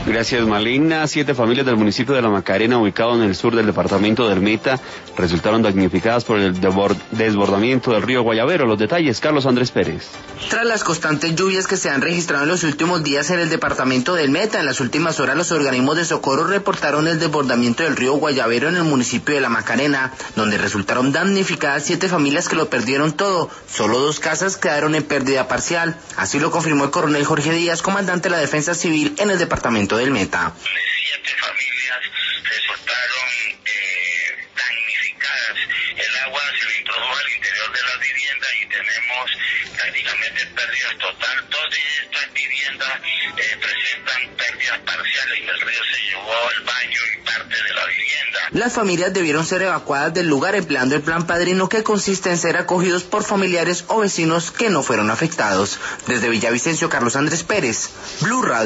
Gracias, Malena. 7 familias del municipio de La Macarena, ubicado en el sur del departamento del Meta, resultaron damnificadas por el desbordamiento del río Guayavero. Los detalles, Carlos Andrés Pérez. Tras las constantes lluvias que se han registrado en los últimos días en el departamento del Meta, en las últimas horas los organismos de socorro reportaron el desbordamiento del río Guayavero en el municipio de La Macarena, donde resultaron damnificadas 7 familias que lo perdieron todo. Solo 2 casas quedaron en pérdida parcial. Así lo confirmó el coronel Jorge Díaz, comandante de la Defensa Civil en el departamento del Meta. 7 familias resultaron damnificadas. El agua se le introdujo al interior de las viviendas y tenemos prácticamente pérdidas total. 2 de estas viviendas presentan pérdidas parciales y el río se llevó el baño y parte de la vivienda. Las familias debieron ser evacuadas del lugar empleando el plan padrino, que consiste en ser acogidos por familiares o vecinos que no fueron afectados. Desde Villavicencio, Carlos Andrés Pérez, Blue Radio.